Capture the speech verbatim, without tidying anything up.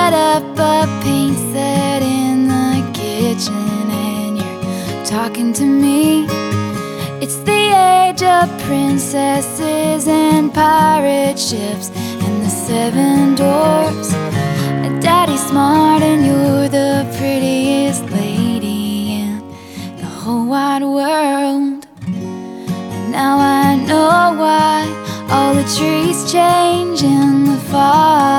set up a paint set in the kitchen and you're talking to me. It's the age of princesses and pirate ships and the seven dwarfs. Daddy's smart and you're the prettiest lady in the whole wide world. And now I know why all the trees change in the fall.